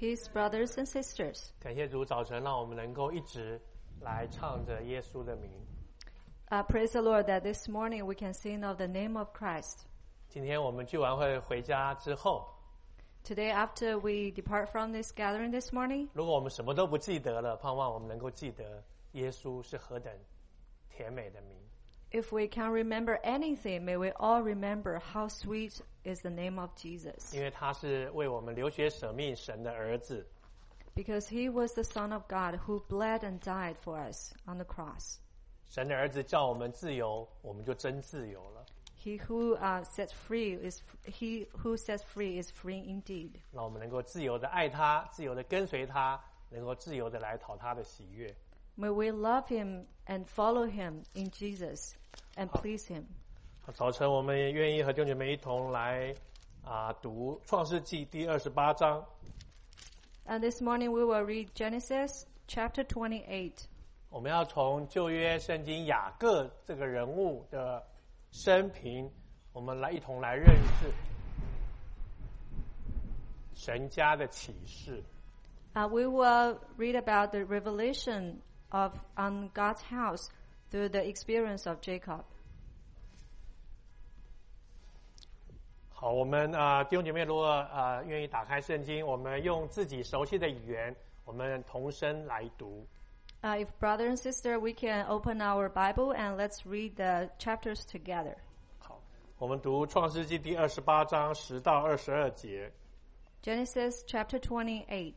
Peace, brothers and sisters. 感谢主，早晨让我们能够一直来唱着耶稣的名。 Praise the Lord that this morning we can sing of the name of Christ. 今天我们聚完会回家之后， Today, after we depart from this gathering this morning, 如果我们什么都不记得了，盼望我们能够记得耶稣是何等甜美的名。 if we can't remember anything, may we all remember how sweet is the name of Jesus. 因为他是为我们流血舍命神的儿子， Because he was the Son of God who bled and died for us on the cross. 神的儿子叫我们自由，我们就真自由了。 He who sets free is free indeed. 让我们能够自由的爱他，自由的跟随他，能够自由的来讨他的喜悦。 May we love him and follow him in Jesus and please him. 早晨我们也愿意和弟兄姐妹一同来读创世纪第28章。 And this morning we will read Genesis chapter 28. 我们要从旧约圣经雅各这个人物的生平，我们来一同来认识神家的启示。 We will read about the revelation on God's house through the experience of Jacob. 好，我们弟兄姐妹如果愿意打开圣经，我们用自己熟悉的语言，我们同声来读。 If brother and sister, we can open our Bible and let's read the chapters together. 好，我们读创世纪第28章10到22节。 Genesis chapter 28,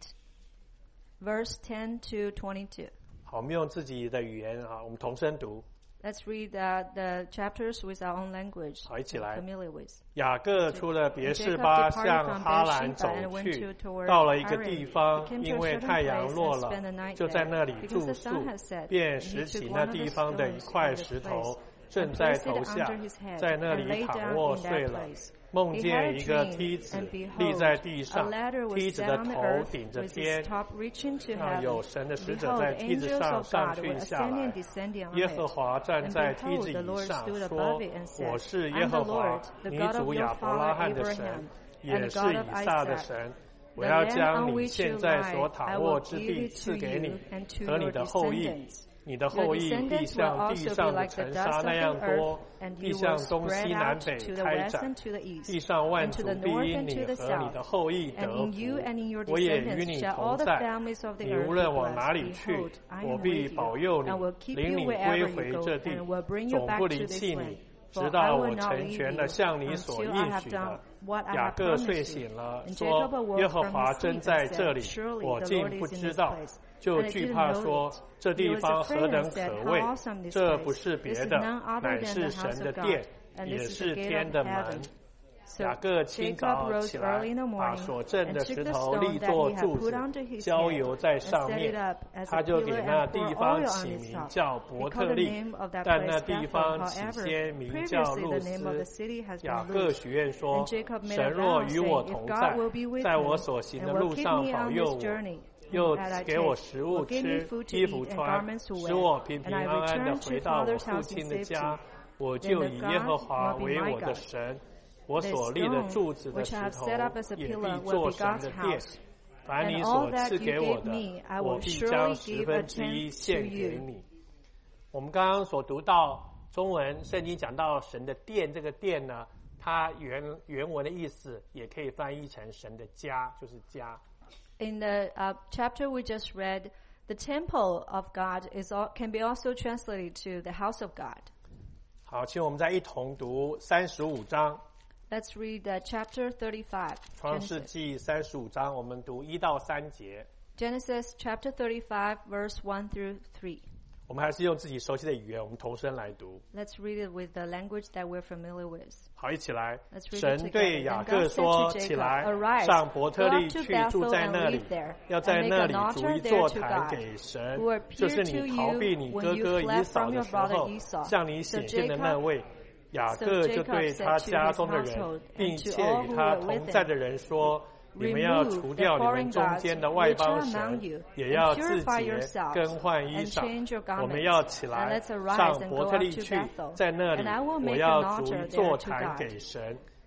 verse 10 to 22. 好，我们用自己的语言我们同声读。 Let's read the chapters with our own language. 好，一起来。 Familiar with. 雅各出了别是巴，向哈兰走去，到了一个地方，因为太阳落了，就在那里住宿，便拾起那地方的一块石头，正在头下，在那里躺卧睡了。梦见一个梯子立在地上，梯子的头顶着天，有神的使者在梯子上上去下来。耶和华站在梯子以上，说：“我是耶和华，你祖亚伯拉罕的神，也是以撒的神。我要将你现在所躺卧之地赐给你和你的后裔。你的后裔必像地上的尘沙那样多，必向东西南北开展。地上万族必因你和你的后裔得福。我也与你同在。你无论往哪里去，我必保佑你，领你归回这地，总不离弃你，直到我成全了向你所应许的。”雅各睡醒了，说：“耶和华真在这里，我竟不知道。”就惧怕说：“这地方何等可畏！这不是别的，乃是神的殿，也是天的门。”雅各清早起来，把所挣的石头立作柱子，浇油在上面。他就给那地方起名叫伯特利，但那地方起先名叫路斯。雅各许愿说：“神若与我同在，在我所行的路上保佑我，又给我食物吃，衣服穿，使我平平安安地回到我父亲的家，我就以耶和华为我的神。我所立的柱子的石头也必做神的殿。凡你所赐给我的，我必将1/10献给你。”我们刚刚所读到中文圣经讲到神的殿，这个殿呢，它原文的意思也可以翻译成神的家，就是家。 In the chapter we just read, the temple of God can be also translated to the house of God. 好，请我们再一同读35章。 Let's read chapter 35. 创世纪35章，我们读1到3节。 Genesis chapter 35, verse 1 through 3. 我们还是用自己熟悉的语言，我们同声来读。 Let's read it with the language that we're familiar with. 好，一起来。神对雅各说：“起来，上伯特利去，住在那里，要在那里筑一座坛给神，就是你逃避你哥哥以扫的时候，向你显现的那位。”雅各就对他家中的人，并且与他同在的人说：“你们要除掉你们中间的外邦神，也要自洁，更换衣裳。我们要起来，上伯特利去，在那里我要筑一座坛给神。”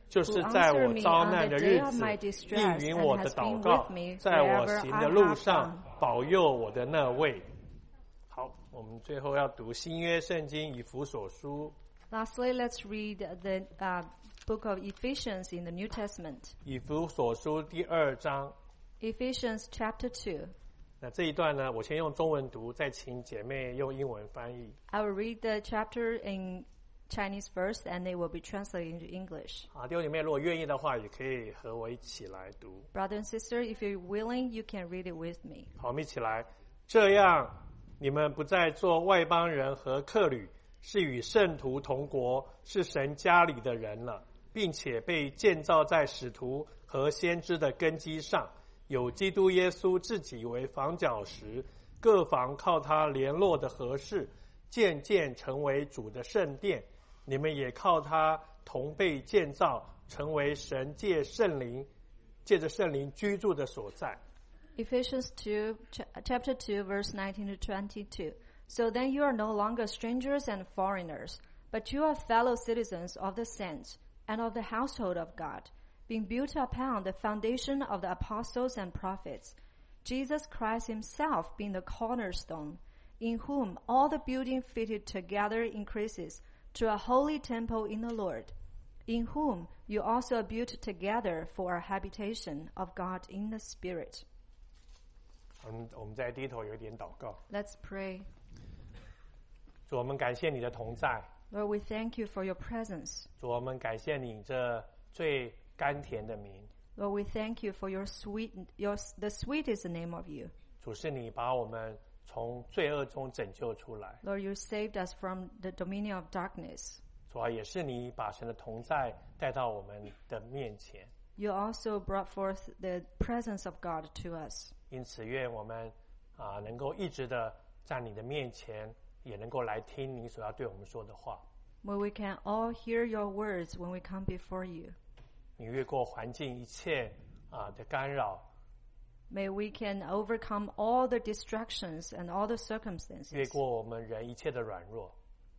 就是在我遭难的日子，应允我的祷告，在我行的路上保佑我的那位。好，我们最后要读新约圣经以弗所书。 Lastly, let's read the book of Ephesians in the New Testament. 以弗所书第2章。 Ephesians chapter 2. 那这一段呢，我先用中文读，再请姐妹用英文翻译。 I will read the chapter in Chinese first, and they will be translated into English. 好，弟兄姐妹，如果愿意的话，也可以和我一起来读。 Brother and sister, if you're willing, you can read it with me. 好，我们一起来。这样，你们不再做外邦人和客旅，是与圣徒同国，是神家里的人了，并且被建造在使徒和先知的根基上，有基督耶稣自己为房角石，各房靠他联络的合适，渐渐成为主的圣殿。你们也靠他同被建造，成为神借着圣灵居住的所在。 Ephesians 2, chapter 2, verse 19 to 22. So then you are no longer strangers and foreigners, but you are fellow citizens of the saints and of the household of God, being built upon the foundation of the apostles and prophets, Jesus Christ himself being the cornerstone, in whom all the building fitted together increases to a holy temple in the Lord, in whom you also are built together for a habitation of God in the Spirit. 我们在低头有一点祷告。 Let's pray. 主，我们感谢你的同在。 Lord, we thank you for your presence. 主，我们感谢你这最甘甜的名。 Lord, we thank you for the sweetest name of you. 主，是你把我们从罪恶中拯救出来。 Lord, you saved us from the dominion of darkness. 主啊，也是你把神的同在带到我们的面前。 You also brought forth the presence of God to us. 因此，愿我们能够一直的在你的面前，也能够来听你所要对我们说的话。 Where we can all hear your words when we come before you. 你越过环境一切的干扰。 May we can overcome all the distractions and all the circumstances. 越过我们人一切的软弱。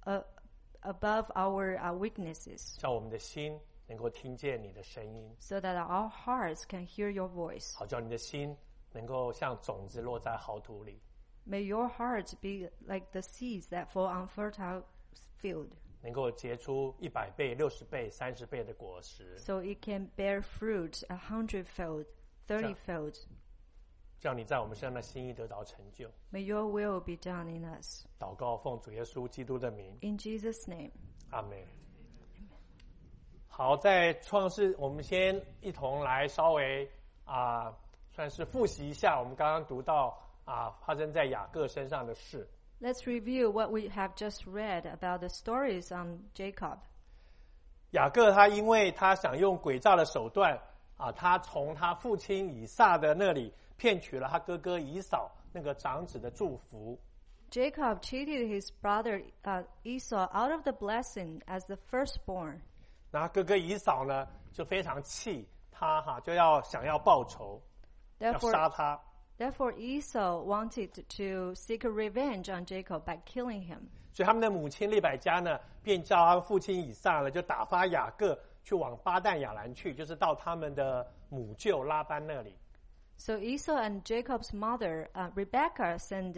Above our weaknesses. 叫我们的心能够听见你的声音。 So that our hearts can hear your voice. 好叫你的心能够像种子落在好土里。 May your heart be like the seeds that fall on fertile field. 能够结出100倍、60倍、30倍的果实。 So it can bear fruit 100-fold, 30-fold. 叫你在我们身上的心意得到成就。 May your will be done in us. 祷告奉主耶稣基督的名。 In Jesus' name. 阿们。好，在创世，我们先一同来稍微算是复习一下我们刚刚读到发生在雅各身上的事。 Let's review what we have just read about the stories on Jacob. 雅各他因为他想用诡诈的手段他从他父亲以撒的那里骗取了他哥哥以扫那个长子的祝福。 Jacob cheated his brother Esau out of the blessing as the firstborn. 然后哥哥以扫呢就非常气他就想要报仇，要杀他。 Therefore Esau wanted to seek a revenge on Jacob by killing him. 所以他们的母亲利百加呢便叫他父亲以撒呢就打发雅各去往巴旦亚兰去，就是到他们的母舅拉班那里。 So Esau and Jacob's mother, Rebekah, asked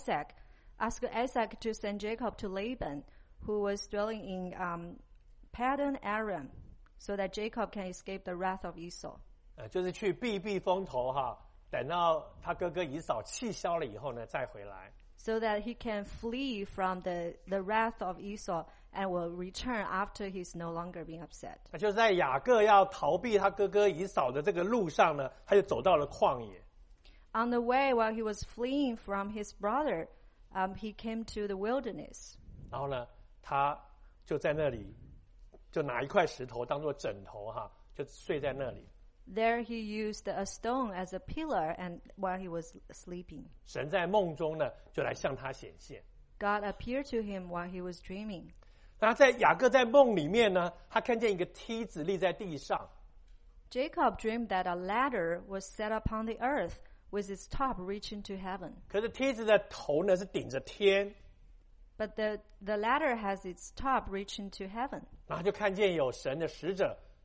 Isaac to send Jacob to Laban, who was dwelling in Paddan Aram, so that Jacob can escape the wrath of Esau. 就是去避风头等到他哥哥以扫气消了以后呢再回来。 So that he can flee from the wrath of Esau and will return after he's no longer being upset. 就在雅各要逃避他哥哥以扫的这个路上呢，他就走到了旷野。 On the way, while he was fleeing from his brother, he came to the wilderness. 然后呢，他就在那里，就拿一块石头当作枕头就睡在那里。 There he used a stone as a pillar, and while he was sleeping. 神在梦中呢，就来向他显现。 God appeared to him while he was dreaming. 那在雅各在梦里面呢，他看见一个梯子立在地上。 Jacob dreamed that a ladder was set upon the earth, with its top reaching to heaven. 可是梯子的头呢是顶着天。 But the ladder has its top reaching to heaven. 然后就看见有神的使者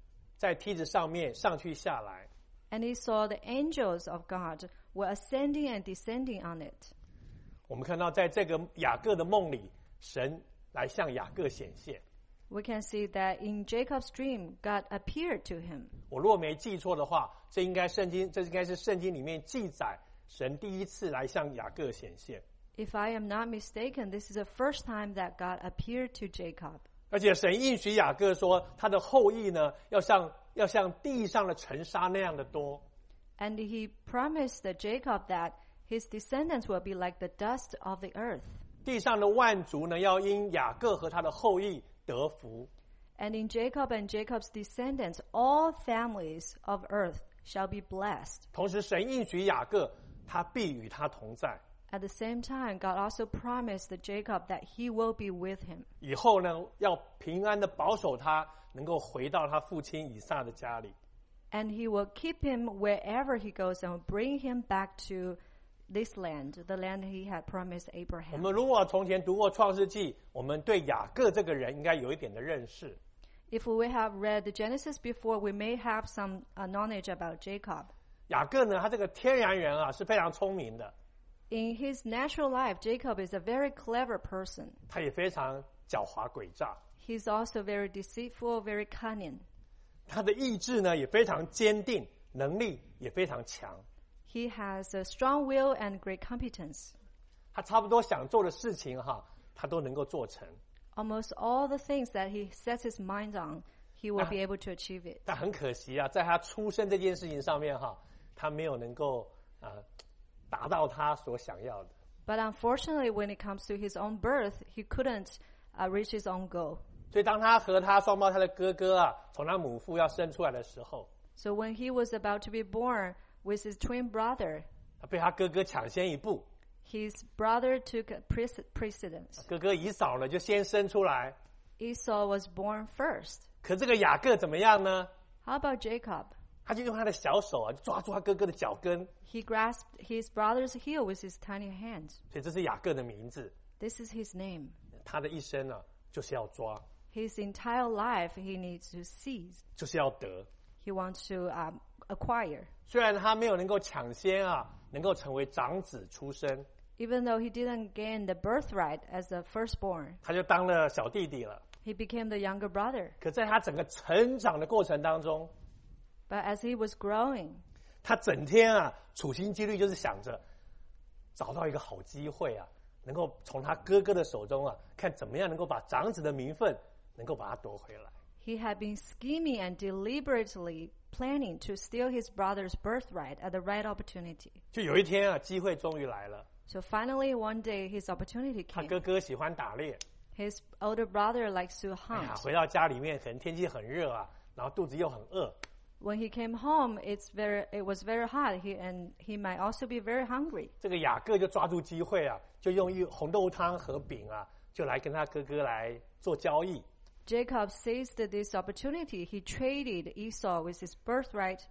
在梯子上面上去下来。 And he saw the angels of God were ascending and descending on it. 我们看到在这个雅各的梦里，神来向雅各显现。 We can see that in Jacob's dream, God appeared to him. 我若没记错的话，这应该是圣经里面记载神第一次来向雅各显现。 If I am not mistaken, this is the first time that God appeared to Jacob. 而且神应许雅各说，他的后裔呢，要像地上的尘沙那样的多。 And he promised Jacob that his descendants will be like the dust of the earth. 地上的万族呢，要因雅各和他的后裔得福。 And in Jacob and Jacob's descendants, all families of earth shall be blessed. 同时，神应许雅各，他必与他同在。 At the same time, God also promised Jacob that he will be with him. 以后呢，要平安的保守他，能够回到他父亲以撒的家里。 And he will keep him wherever he goes and bring him back to this land, the land he had promised Abraham. 我们如果从前读过创世纪，我们对雅各这个人应该有一点的认识。 If we have read Genesis before, we may have some knowledge about Jacob. 雅各呢，他这个天然人啊，是非常聪明的。 In his natural life, Jacob is a very clever person. 他也非常狡猾诡诈。 He's also very deceitful, very cunning. 他的意志呢，也非常坚定，能力也非常强。 He has a strong will and great competence. 他差不多想做的事情哈，他都能够做成。 Almost all the things that he sets his mind on, he will be able to achieve it. 但很可惜啊，在他出生这件事情上面哈，他没有能够达到他所想要的。 But unfortunately, when it comes to his own birth, he couldn't reach his own goal. 所以当他和他双胞胎的哥哥啊，从他母腹要生出来的时候， So when he was about to be born with his twin brother, 他被他哥哥抢先一步。 His brother took precedence. 哥哥以扫呢，就先生出来。 Esau was born first. 可这个雅各怎么样呢？ How about Jacob? 他就用他的小手啊，抓住他哥哥的脚跟。 He grasped his brother's heel with his tiny hands. 所以这是雅各的名字。 This is his name. 他的一生呢，就是要抓。 His entire life, he needs to seize. 就是要得。 He wants to acquire. 虽然他没有能够抢先啊，能够成为长子出生。 Even though he didn't gain the birthright as the firstborn, 他就当了小弟弟了。 He became the younger brother. 可在他整个成长的过程当中， But as he was growing, 他整天啊，处心积虑就是想着找到一个好机会啊，能够从他哥哥的手中啊，看怎么样能够把长子的名分能够把他夺回来。 He had been scheming and deliberately planning to steal his brother's birthright at the right opportunity. 就有一天啊，机会终于来了。 So finally, one day, his opportunity 他 came. 哥哥喜欢打猎， His older brother likes to hunt. 回到家里面，可能天气很热啊，然后肚子又很饿。 When he came home, it was very hot. He might also be very hungry. 这个雅各就抓住机会啊，就用红豆汤和饼啊，就来跟他哥哥来做交易。 Jacob seized this opportunity. He traded Esau with his birthright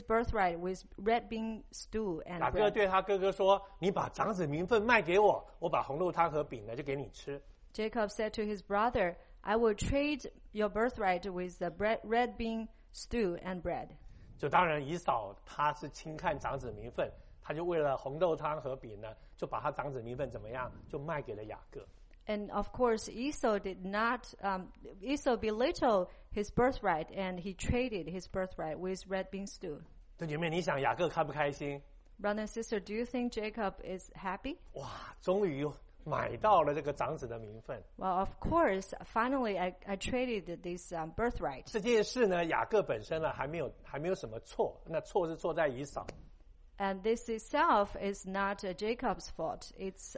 with red bean stew and 雅各对他哥哥说：“你把长子名分卖给我，我把红豆汤和饼呢就给你吃。” Jacob said to his brother, "I will trade your birthright with the red bean stew and bread." 就当然以扫他是轻看长子名分，他就为了红豆汤和饼呢，就把他长子名分怎么样，就卖给了雅各。 And of course, Esau did not. Esau belittled his birthright, and he traded his birthright with red bean stew. 弟兄姐妹，你想雅各开不开心？ Brother and sister, do you think Jacob is happy? 哇，终于买到了这个长子的名分。 Well, of course, finally I traded this birthright. 这件事呢，雅各本身呢还没有什么错，那错是错在以扫。 And this itself is not Jacob's fault. It's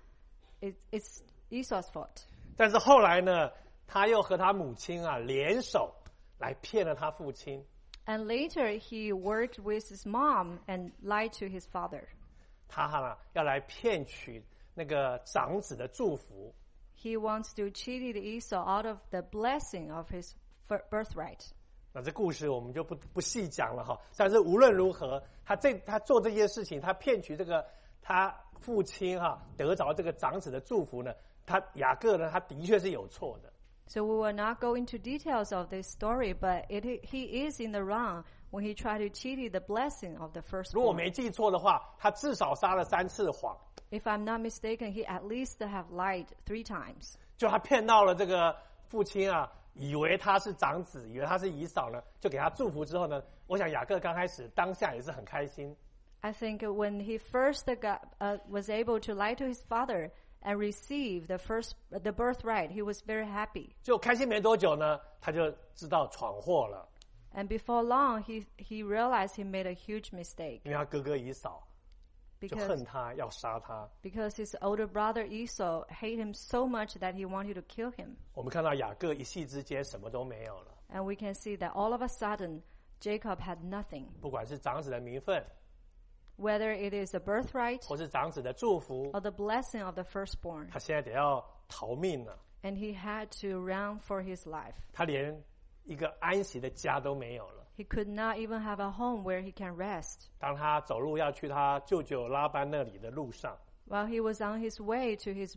Esau's fault. 但是后来呢，他又和他母亲啊联手来骗了他父亲。 And later he worked with his mom and lied to his father. 他呢要来骗取那个长子的祝福。 He wants to cheat Esau out of the blessing of his birthright. 那这故事我们就不细讲了哈。但是无论如何，他做这件事情，他骗取这个他父亲哈得着这个长子的祝福呢，雅各呢他的确是有错的。 So we will not go into details of this story, but he is in the wrong when he tried to cheat the blessing of the firstborn. 如果没记错的话，他至少撒了3次谎。 If I'm not mistaken, he at least have lied 3 times. 就他骗到了这个父亲啊，以为他是长子，以为他是以扫呢，就给他祝福之后呢，我想雅各刚开始当下也是很开心。 I think when he first was able to lie to his father and receive the birthright, he was very happy. 就开心没多久呢，他就知道闯祸了。 And before long, he realized he made a huge mistake. 因为他哥哥以扫就恨他，要杀他。 Because his older brother Esau hated him so much that he wanted to kill him. 我们看到雅各一夕之间什么都没有了。 And we can see that all of a sudden, Jacob had nothing. 不管是长子的名分。 Whether it is a birthright 或是长子的祝福 or the blessing of the firstborn. 他现在得要逃命了。 And he had to run for his life. 他连一个安息的家都没有了。 He could not even have a home where he can rest. 当他走路要去他舅舅拉班那里的路上 While he was on his way to his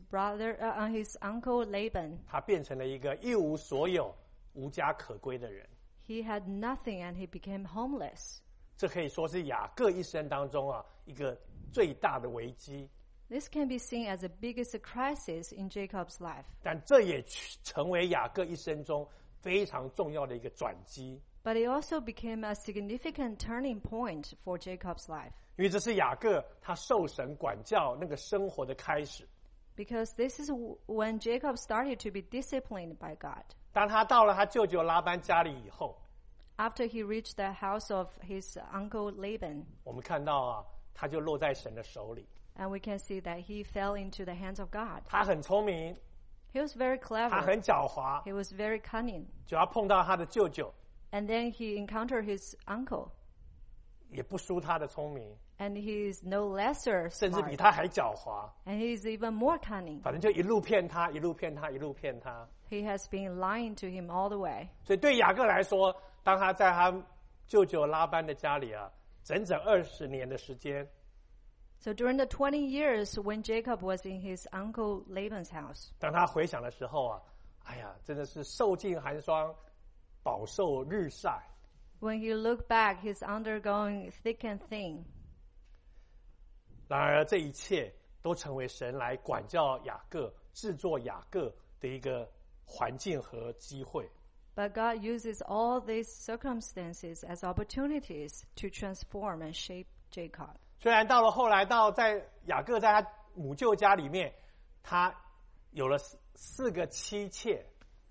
uncle Laban, 他变成了一个一无所有、无家可归的人。 He had nothing and he became homeless. 这可以说是雅各一生当中啊一个最大的危机。 This can be seen as the biggest crisis in Jacob's life. 但这也成为雅各一生中非常重要的一个转机。 But it also became a significant turning point for Jacob's life. 因为这是雅各他受神管教那个生活的开始。 Because this is when Jacob started to be disciplined by God. 当他到了他舅舅拉班家里以后 After he reached the house of his uncle Laban, 我们看到啊，他就落在神的手里。 And we can see that he fell into the hands of God. 他很聪明 He was very clever. 他很狡猾 He was very cunning. 就要碰到他的舅舅 And then he encountered his uncle. 也不输他的聪明 And he is no lesser 甚至比 smart. 他还狡猾 And he is even more cunning. 反正就一路骗他一路骗他一路骗他 He has been lying to him all the way. 所以对雅各来说，当他在他舅舅拉班的家里啊整整20年的时间 So during the 20 years when Jacob was in his uncle Laban's house, 当他回想的时候啊，哎呀，真的是受尽寒霜，饱受日晒。 when he looked back, he's undergoing thick and thin. 然而这一切都成为神来管教雅各、制作雅各的一个环境和机会。 But God uses all these circumstances as opportunities to transform and shape Jacob. 虽然到了后来在雅各在他母舅家里面，他有了4个妻妾。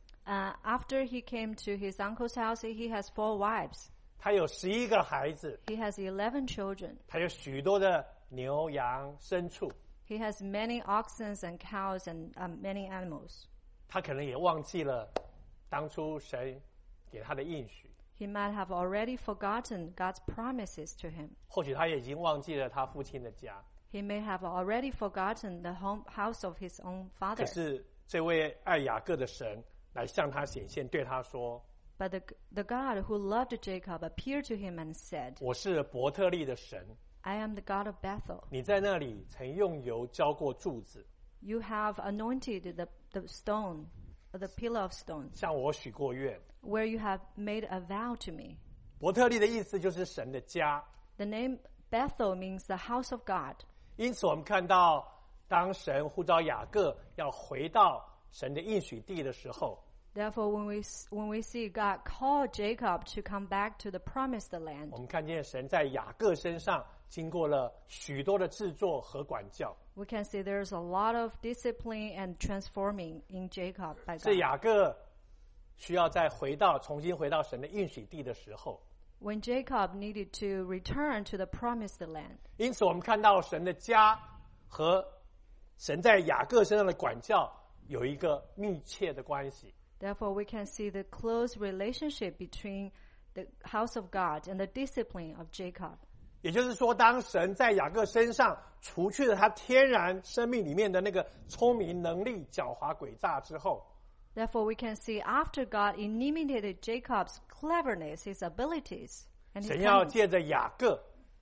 After he came to his uncle's house, he has 4 wives. 他有11个孩子。 He has 11 children. 他有许多的牛羊牲畜。 He has many oxen and cows and many animals. 他可能也忘记了当初神给他的应许。 He might have already forgotten God's promises to him. 或许他也已经忘记了他父亲的家。 He may have already forgotten the house of his own 可 father. 是这位爱雅各的神来向他显现，对他说 But the God who loved Jacob appeared to him and said, 我是伯特利的神， I am the God of Bethel. 你在那里曾用油浇过柱子， You have anointed the stone, the pillar of stone, 向我许过愿。 where you have made a vow to me. 伯特利的意思就是神的家。 The name Bethel means the house of God. 因此我们看到当神呼召雅各要回到神的应许地的时候， Therefore, when we see God call Jacob to come back to the promised land, 我们看见神在雅各身上经过了许多的制作和管教。 we can see there's a lot of discipline and transforming in Jacob by 是 God. 雅各需要再重新回到神的应许地的时候， When Jacob needed to return to the promised land. 因此我们看到神的家和神在雅各身上的管教有一个密切的关系。 Therefore, we can see the close relationship between the house of God and the discipline of Jacob. 也就是说，当神在雅各身上除去了他天然生命里面的那个聪明、能力、狡猾、诡诈之后， Therefore, we can see after God eliminated Jacob's cleverness, his abilities, and his 神要 cunning, 借着雅各，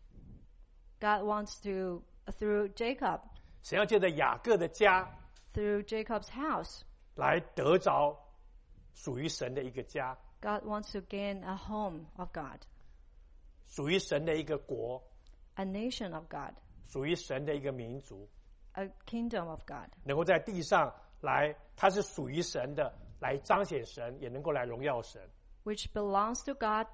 God wants to, through Jacob, 神要借着雅各的家 through Jacob's house, 来得着属于神的一个家。 God wants to gain a home of God. 属于神的一个国。 A nation of God. 属于神的一个民族。 A kingdom of God. 能够在地上来，它是属于神的，来彰显神，也能够来荣耀神。 Which belongs to God,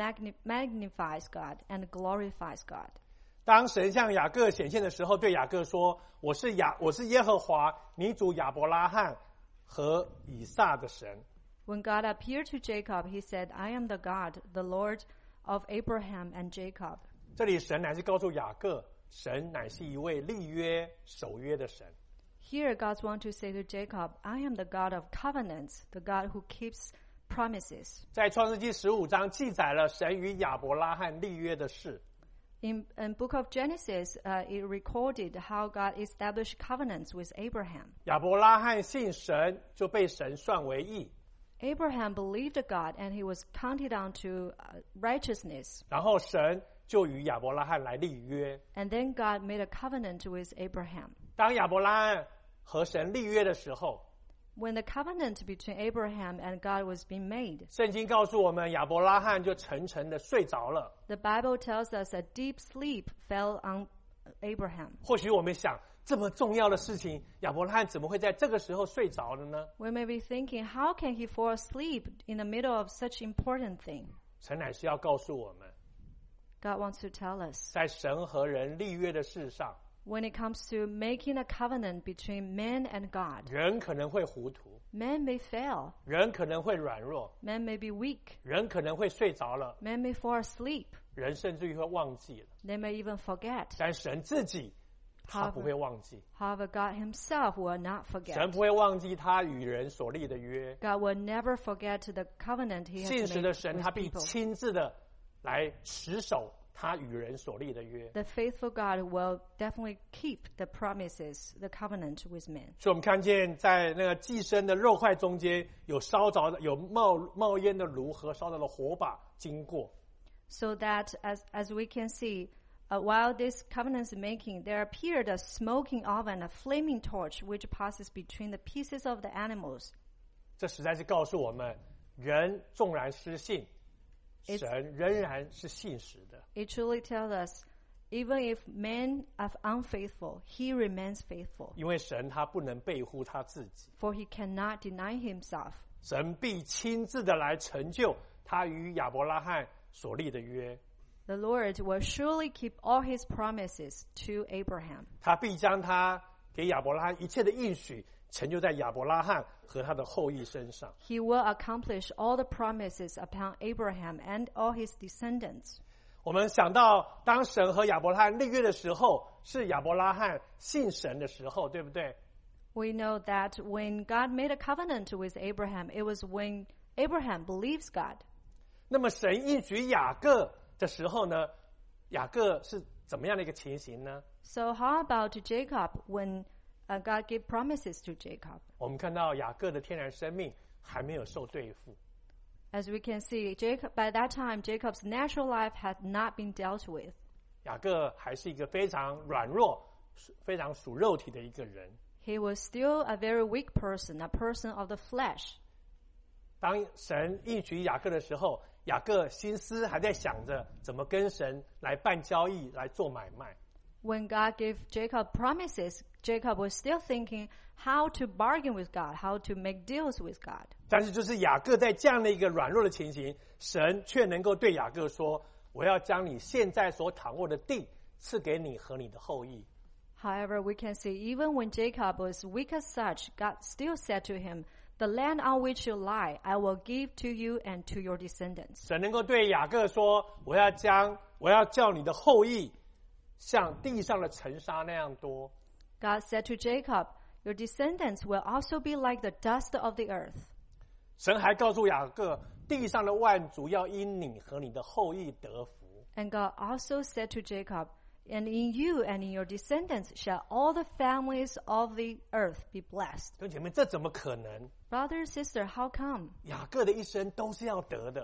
magnifies God, and glorifies God. 当神向雅各显现的时候，对雅各说：“我是耶和华，你主亚伯拉罕和以撒的神。” When God appeared to Jacob, he said, I am the God, the Lord of Abraham and Jacob. 这里神乃是告诉雅各，神乃是一位立约守约的神。 Here God wants to say to Jacob, I am the God of covenants, the God who keeps promises. 在创世纪15章记载了神与亚伯拉罕立约的事。 In book of Genesis, it recorded how God established covenants with Abraham. 亚伯拉罕信神，就被神算为义。 Abraham believed God, and he was counted onto righteousness. 然后神就与亚伯拉罕来立约。 And then God made a covenant with Abraham. 当亚伯拉罕和神立约的时候， When the covenant between Abraham and God was being made, 圣经告诉我们，亚伯拉罕就沉沉的睡着了。 The Bible tells us a deep sleep fell on Abraham. 或许我们想，这么重要的事情，亚伯拉罕怎么会在这个时候睡着了呢？ We may be thinking, how can he fall asleep in the middle of such important thing? 神乃是要告诉我们， God wants to tell us, 在神和人立约的事上， when it comes to making a covenant between man and God, 人可能会糊涂， man may fail, 人可能会软弱， man may be weak, 人可能会睡着了， man may fall asleep, 人甚至于会忘记了。 they may even forget. 但神自己，他不会忘记。 However, God himself will not 神 forget. 不会忘记他与人所立的约。 God will never forget the covenant he 信 has 实的 made 神， with 他必 people. 亲自的来持守他与人所立的约。 The faithful God will definitely keep the promises, the covenant with men. 所以我们看见在那个祭牲的肉块中间，有烧着的、有冒烟的炉和烧着的火把经过。 So that as we can see, while this covenant is making, there appeared a smoking oven, a flaming torch, which passes between the pieces of the animals. 这实在是告诉我们，人纵然失信，神仍然是信实的。 It truly tells us, even if men are unfaithful, he remains faithful. 因为神他不能背乎他自己， For he cannot deny himself. 神必亲自的来成就他与亚伯拉罕所立的约。 The Lord will surely keep all his promises to Abraham. 他必将他给亚伯拉罕一切的应许成就在亚伯拉罕和他的后裔身上。 He will accomplish all the promises upon Abraham and all his descendants. 我们想到当神和亚伯拉罕立约的时候，是亚伯拉罕信神的时候，对不对？ We know that when God made a covenant with Abraham, it was when Abraham believes God. 那么神应许雅各的时候呢，雅各是怎么样的一个情形呢？ So how about Jacob when God gave promises to Jacob? 我们看到雅各的天然生命还没有受对付。 As we can see, by that time, Jacob's natural life had not been dealt with. 雅各还是一个非常软弱、非常属肉体的一个人。 He was still a very weak person, a person of the flesh. 当神应许雅各的时候，雅各心思还在想着怎么跟神来办交易、来做买卖。 When God gave Jacob promises, Jacob was still thinking how to bargain with God, how to make deals with God. 但是就是雅各在这样的一个软弱的情形，神却能够对雅各说：“我要将你现在所躺卧的地赐给你和你的后裔。” However, we can see even when Jacob was weak as such, God still said to him, "The land on which you lie, I will give to you and to your descendants." 神能够对雅各说：“我要叫你的后裔像地上的尘沙那样多。” God said to Jacob, "Your descendants will also be like the dust of the earth." 神还告诉雅各，地上的万族要因你和你的后裔得福。 And God also said to Jacob, "And in you and in your descendants shall all the families of the earth be blessed." 弟兄姐妹，这怎么可能？ Brother, sister, how come? 雅各的一生都是要得的。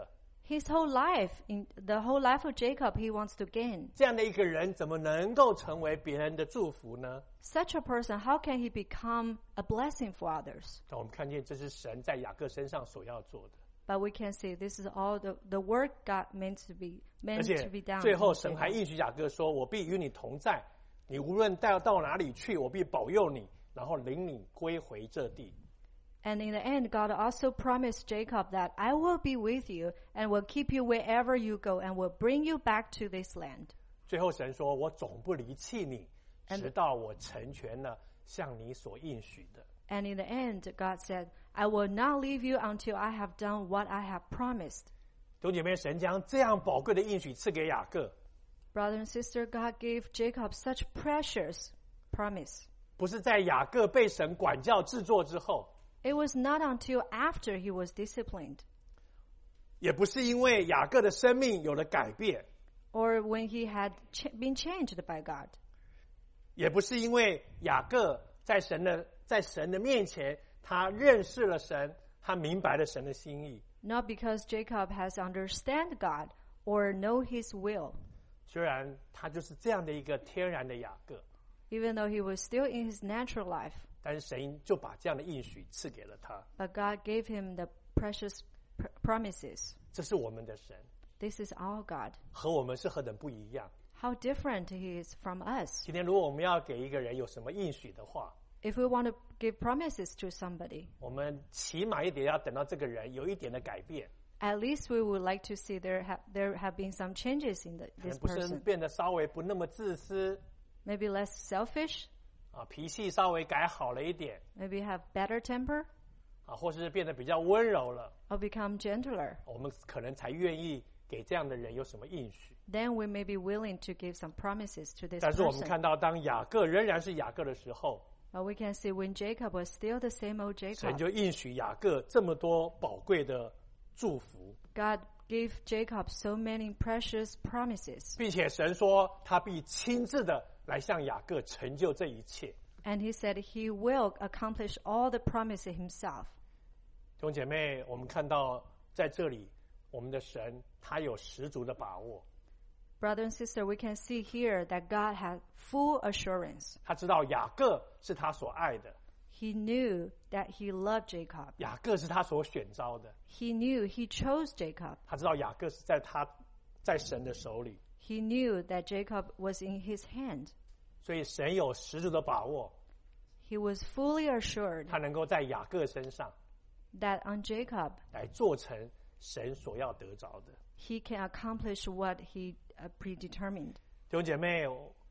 His whole life, in the whole life of Jacob, he wants to gain. 这样的一个人怎么能够成为别人的祝福呢？ Such a person, how can he become a blessing for others? 我们看见这是神在雅各身上所要做的。 But we can see this is all the work God meant to be done. 最后神还应许雅各说：“我必与你同在，你无论到哪里去，我必保佑你，然后领你归回这地。” And in the end, God also promised Jacob that I will be with you and will keep you wherever you go and will bring you back to this land. 最后神说：“我总不离弃你，直到我成全了向你所应许的。” And in the end, God said, I will not leave you until I have done what I have promised. 弟兄姐妹，神将这样宝贵的应许赐给雅各。 Brother and sister, God gave Jacob such precious promise. 不是在雅各被神管教制作之后。 It was not until after he was disciplined. 也不是因为雅各的生命有了改变。 Or when he had been changed by God. 也不是因为雅各在神的面前，他认识了神，他明白了神的心意。 Not because Jacob has understand God or know his will. 虽然他就是这样的一个天然的雅各。 Even though he was still in his natural life. 但是神就把这样的应许赐给了他。 But God gave him the precious promises. 这是我们的神。 This is our God. 和我们是何等不一样。 How different he is from us. 今天如果我们要给一个人有什么应许的话， If we want to give promises to somebody, 我们起码一点要等到这个人有一点的改变。 At least we would like to see there have been some changes in this 不是 person. 变得稍微不那么自私。 Maybe less selfish. 脾气稍微改好了一点。 Maybe have better temper. 或是变得比较温柔了。 Or become gentler. 我们可能才愿意给这样的人有什么应许。 Then we may be willing to give some promises to this person. 但是我们看到，当雅各仍然是雅各的时候， But we can see when Jacob was still the same old Jacob. 神就应许雅各这么多宝贵的祝福。 God gave Jacob so many precious promises. 并且神说，他必亲自的来向雅各成就这一切。 And he said he will accomplish all the promises himself. 弟兄姐妹，我们看到在这里，我们的神他有十足的把握。 Brother and sister, we can see here that God had full assurance. 他知道雅各是他所爱的。 He knew that he loved Jacob. 雅各是他所选召的。 He knew he chose Jacob. 他知道雅各是在神的手里。 He knew that Jacob was in his hand. 所以神有十足的把握。 He was fully assured. 他能够在雅各身上 that on Jacob 来做成神所要得着的。 He can accomplish what he predetermined. 弟兄姐妹，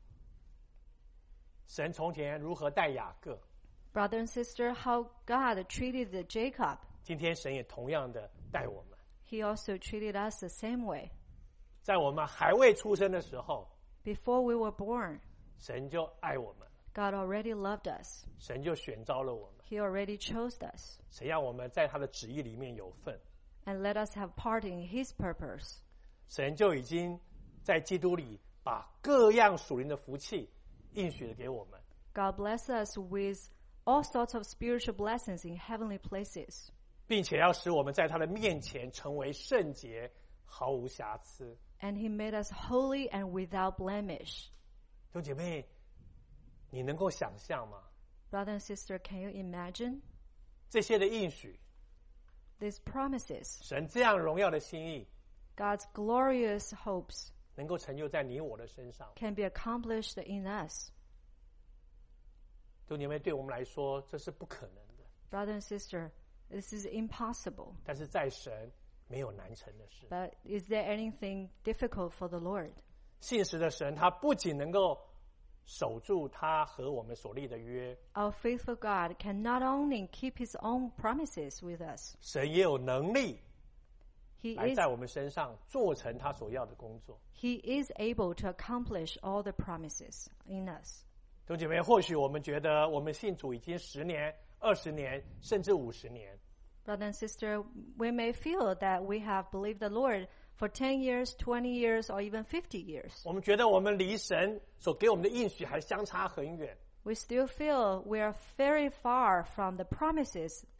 神从前如何待雅各 Brother and sister, how God treated Jacob. 今天神也同样的待我们。 He also treated us the same way. 在我们还未出生的时候 Before we were born, 神就爱我们。 God already loved us. 神就选召了我们。 He already chose us. 神让我们在他的旨意里面有份。 And let us have part in his purpose. 神就已经在基督里把各样属灵的福气应许了给我们。 God bless us with all sorts of spiritual blessings in heavenly places. 并且要使我们在他的面前成为圣洁，毫无瑕疵。 And he made us holy and without blemish. 弟兄姐妹，你能够想象吗？ Brother and sister, can you imagine? 这些的应许 These promises, 神这样荣耀的心意 God's glorious hopes, 能够成就在你我的身上。 can be accomplished in us. 弟兄姐妹，对我们来说这是不可能的。 Brother and sister, this is impossible. 但是在神没有难成的事。 But is there anything difficult for the Lord? 信实的神，他不仅能够守住他和我们所立的约， Our faithful God can not only keep his own promises with us, 神也有能力 he 来 is, 在我们身上做成他所要的工作。 he is able to accomplish all the promises in us. 弟兄姐妹，或许我们觉得我们信主已经10年、20年，甚至50年。 Brother and sister, we may feel that we have believed the Lord for 10 years, 20 years, or even 50 years. 我们觉得我们离神所给我们的应许还相差很远。 We still feel we are very far from the promises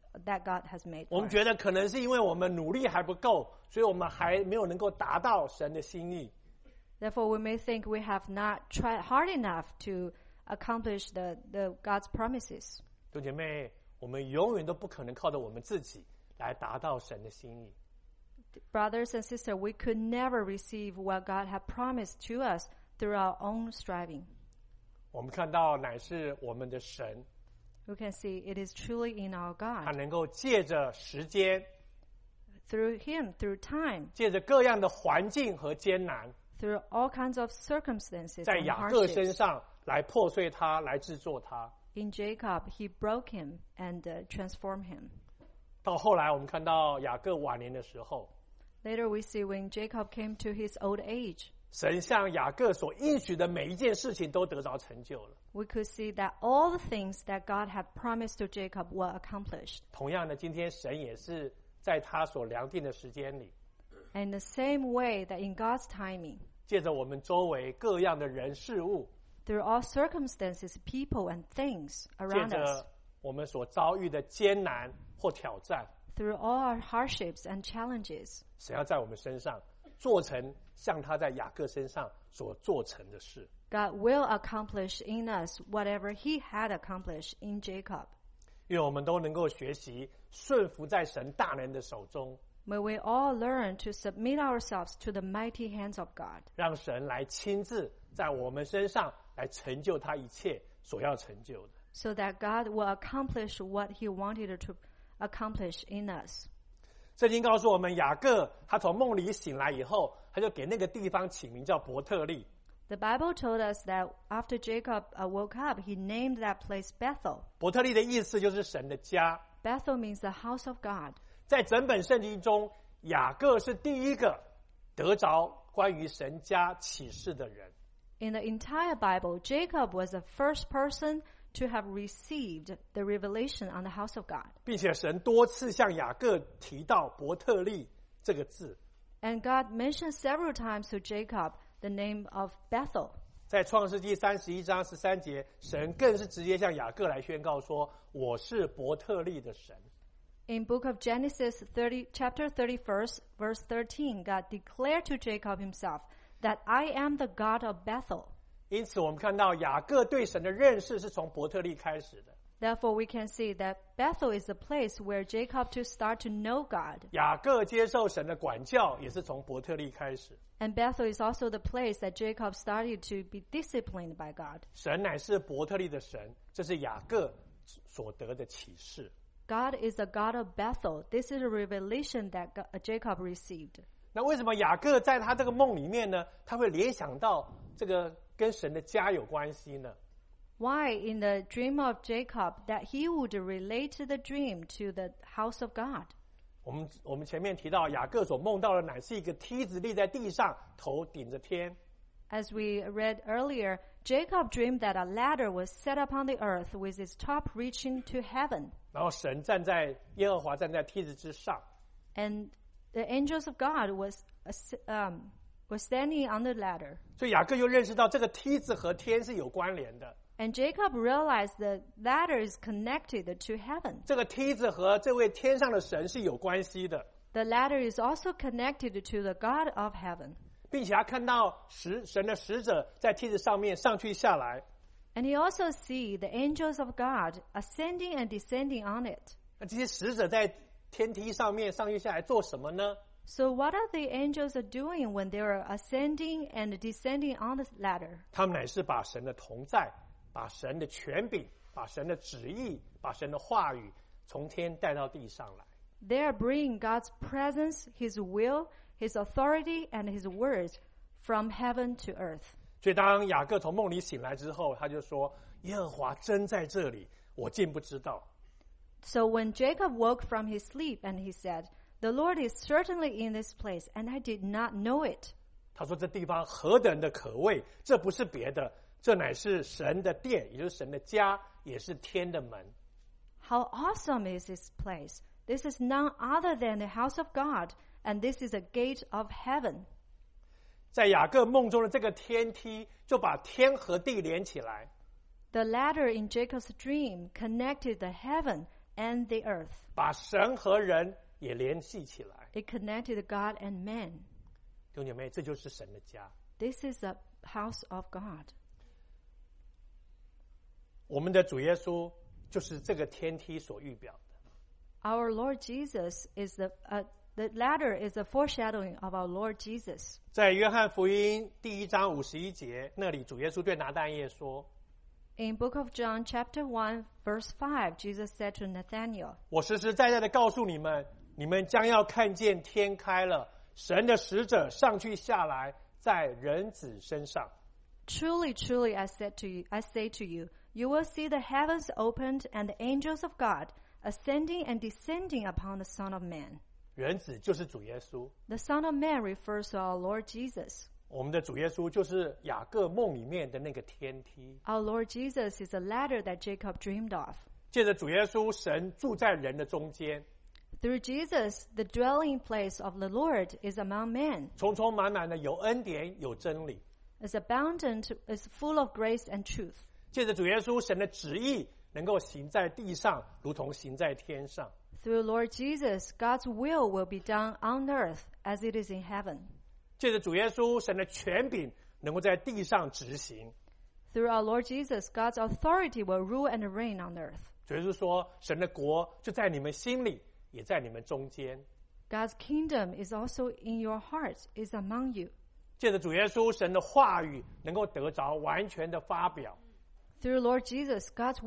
that God has made. 我们觉得可能是因为我们努力还不够，所以我们还没有能够达到神的心意。 Therefore, we may think we have not tried hard enough to accomplish the God's promises. 弟兄姐妹，我们永远都不可能靠着我们自己来达到神的心意。 Brothers and sisters, we could never receive what God had promised to us through our own striving. 我们看到乃是我们的神。 We can see it is truly in our God. 他能够借着时间 through Him, through time, 借着各样的环境和艰难 through all kinds of circumstances 在 and 雅各 hardships. 身上来破碎他，来制作他。 In Jacob, He broke him and transformed him. 到后来我们看到雅各晚年的时候， Later we see when Jacob came to his old age, 神向雅各所应许的每一件事情都得着成就了。 we could see that all the things that God had promised to Jacob were accomplished. 同样的，今天神也是在他所量定的时间里， And the same way that in God's timing, 借着我们周围各样的人事物， through all circumstances, people and things 借 around us, 着我们所遭遇的艰难或挑战， through all our hardships and challenges, 神要在我们身上做成像他在雅各身上所做成的事。 God will accomplish in us whatever He had accomplished in Jacob. 愿我们都能够学习顺服在神大能的手中， May we all learn to submit ourselves to the mighty hands of God, 让神来亲自在我们身上来成就他一切所要成就的。 so that God will accomplish what He wanted to accomplish in us. 圣经告诉我们，雅各他从梦里醒来以后，他就给那个地方起名叫伯特利。 The Bible told us that after Jacob woke up, he named that place Bethel. 伯特利的意思就是神的家。 Bethel means the house of God. 在整本圣经中，雅各是第一个得着关于神家启示的人。 In the entire Bible, Jacob was the first person to have received the revelation on the house of God. 并且神多次向雅各提到伯特利这个字。 And God mentioned several times to Jacob the name of Bethel. 在创世纪31章13节，神更是直接向雅各来宣告说：“我是伯特利的神。” In book of Genesis chapter 31, verse 13, God declared to Jacob himself that I am the God of Bethel. 因此，我们看到雅各对神的认识是从伯特利开始的。 Therefore, we can see that Bethel is the place where Jacob to start to know God. 雅各接受神的管教也是从伯特利开始。 And Bethel is also the place that Jacob started to be disciplined by God. 神乃是伯特利的神，这是雅各所得的启示。 God is the God of Bethel. This is a revelation that Jacob received. 那为什么雅各在他这个梦里面呢，他会联想到这个跟神的家有关系呢？ Why in the dream of Jacob that he would relate the dream to the house of God? 我们前面提到雅各所梦到的乃是一个梯子立在地上，头顶着天。 As we read earlier, Jacob dreamed that a ladder was set upon the earth with its top reaching to heaven. 然后耶和华站在梯子之上。 And the angels of God was standing on the ladder. 所以雅各又认识到这个梯子和天是有关联的。 And Jacob realized the ladder is connected to heaven. 这个梯子和这位天上的神是有关系的。 The ladder is also connected to the God of heaven. 并且他看到神的使者在梯子上面上去下来。 And he also see the angels of God ascending and descending on it. 那这些使者在天梯上面上去下来做什么呢？ So what are the angels doing when they are ascending and descending on the ladder? 他们乃是把神的同在，把神的权柄，把神的旨意，把神的话语从天带到地上来。 They are bringing God's presence, His will, His authority, and His words from heaven to earth. 所以当雅各从梦里醒来之后，他就说：“耶和华真在这里，我竟不知道。” So when Jacob woke from his sleep, and he said, "The Lord is certainly in this place, and I did not know it." 他说：“这地方何等的可畏！这不是别的，这乃是神的殿，也就是神的家，也是天的门。” How awesome is this place! This is none other than the house of God, and this is a gate of heaven. 在雅各梦中的这个天梯，就把天和地连起来。 The ladder in Jacob's dream connected the heaven and the earth. 把神和人也联系起来。 It connected God and man. 弟兄姐妹，这就是神的家。 This is the house of God. 我们的主耶稣就是这个天梯所预表的。 Our Lord Jesus is the ladder is a foreshadowing of our Lord Jesus. 在约翰福音第1章51节，那里主耶稣对拿但业说 In Book of John, chapter 1, verse 5, Jesus said to Nathanael, 我实实在在的告诉你们，你们将要看见天开了，神的使者上去下来，在人子身上。 Truly, truly, I say to you, you will see the heavens opened and the angels of God ascending and descending upon the Son of Man. 人子就是主耶稣。 The Son of Man refers to our Lord Jesus. 我们的主耶稣就是雅各梦里面的那个天梯。 Our Lord Jesus is a ladder that Jacob dreamed of. 借着主耶稣，神住在人的中间。 Through Jesus, the dwelling place of the Lord is among men. 充充满满的有恩典，有真理。 Is abundant, is full of grace and truth. 借着主耶稣，神的旨意能够行在地上，如同行在天上。 Through Lord Jesus, God's will be done on earth as it is in heaven. 借着主耶稣，神的权柄能够在地上执行。 Through our Lord Jesus, God's authority will rule and reign on earth. 主耶稣说，神的国就在你们心里，也在你们中间。 God's kingdom is also in your hearts, is among you. 借着主耶稣，神的话语能够得着完全的发表。 Through Lord Jesus, God's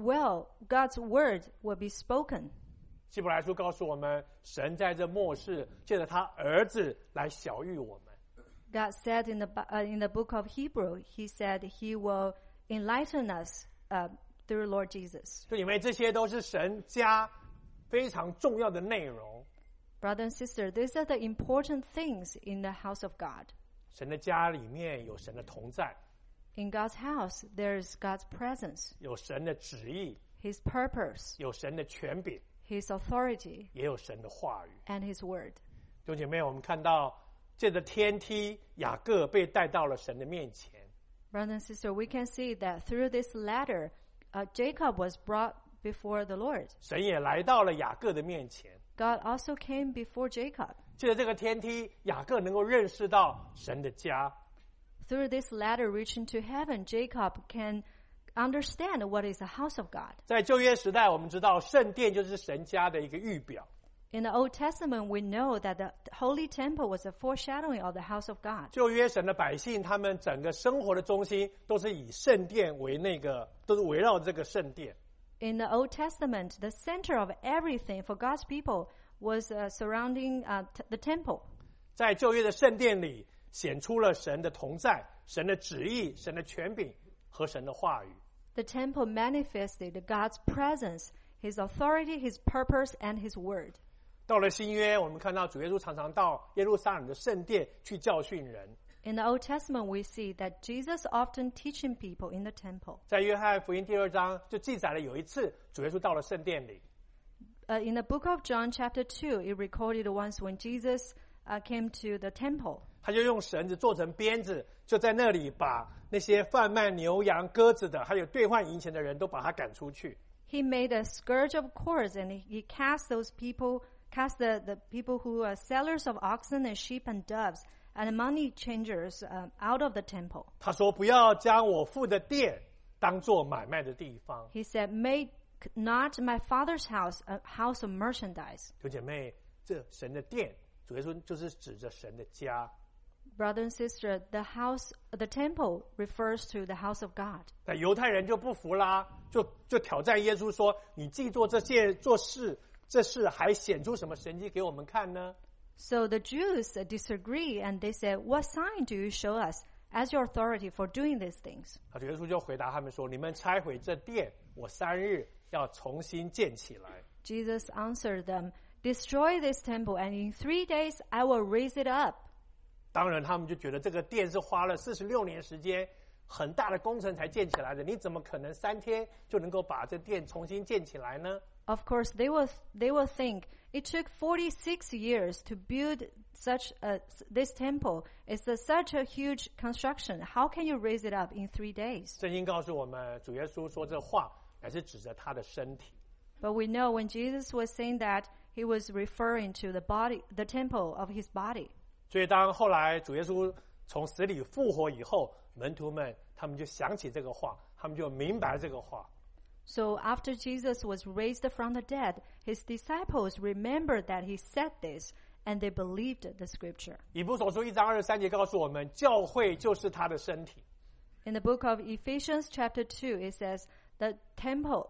word will be spoken. 希伯来书告诉我们，神在这末世借着他儿子来晓谕我们。 God said in the book of Hebrew, He said He will enlighten us through Lord Jesus. 就因为这些都是神家非常重要的内容。 Brother and sister, these are the important things in the house of God. 神的家里面有神的同在。 In God's house, there is God's presence. 有神的旨意。 His purpose. 有神的权柄。 His authority. 也有神的话语。 And His word. 弟兄姐妹，我们看到借着天梯，雅各被带到了神的面前。 Brother and sister, we can see that through this ladder, Jacob was brought before the Lord. 神也来到了雅各的面前。 God also came before Jacob. 借着这个天梯，雅各能够认识到神的家。 Through this ladder reaching to heaven, Jacob can understand what is the house of God. 在旧约时代，我们知道圣殿就是神家的一个预表。 In the Old Testament, we know that the Holy Temple was a foreshadowing of the house of God. 旧约神的百姓，他们整个生活的中心都是以圣殿为都是围绕这个圣殿。 In the Old Testament, the center of everything for God's people was surrounding the temple. 在旧约的圣殿里，显出了神的同在、神的旨意、神的权柄和神的话语。 The temple manifested God's presence, His authority, His purpose, and His word. 到了新约，我们看到主耶稣常常到耶路撒冷的圣殿去教训人。 In the Old Testament, we see that Jesus often teaching people in the temple. 在约翰福音第2章就记载了有一次主耶稣到了圣殿里。 In the book of John, chapter 2, it recorded once when Jesus came to the temple. 他就用绳子做成鞭子，就在那里把那些贩卖牛羊鸽子的，还有兑换银钱的人都把他赶出去。 He made a scourge of cords, and he cast the people who are sellers of oxen and sheep and doves and money changers out of the temple. 他说：“不要将我父的殿当作买卖的地方。” He said, "Make not my father's house a house of merchandise." 弟兄姐妹，这神的殿，主耶稣就是指着神的家。 Brother and sister, the temple refers to the house of God. 但犹太人就不服啦，就挑战耶稣说：“你既做这事还显出什么神迹给我们看呢？” So the Jews disagree, and they said, "What sign do you show us as your authority for doing these things?" 主耶稣就回答他们说：“你们拆毁这殿，我3日要重新建起来。” Jesus answered them, "Destroy this temple, and in 3 days I will raise it up." 当然，他们就觉得这个殿是花了46年时间，很大的工程才建起来的，你怎么可能3天就能够把这殿重新建起来呢？ Of course, they will think it took 46 years to build this temple. It's such a huge construction. How can you raise it up in 3 days? 圣经告诉我们，主耶稣说这话乃是指着他的身体。 But we know when Jesus was saying that, he was referring to the temple of his body. 所以当后来主耶稣从死里复活以后，门徒们他们就想起这个话，他们就明白这个话。 So after Jesus was raised from the dead, his disciples remembered that he said this, and they believed the scripture. 以弗所书1章23节告诉我们，教会就是他的身体。 In the book of Ephesians chapter 2, it says the temple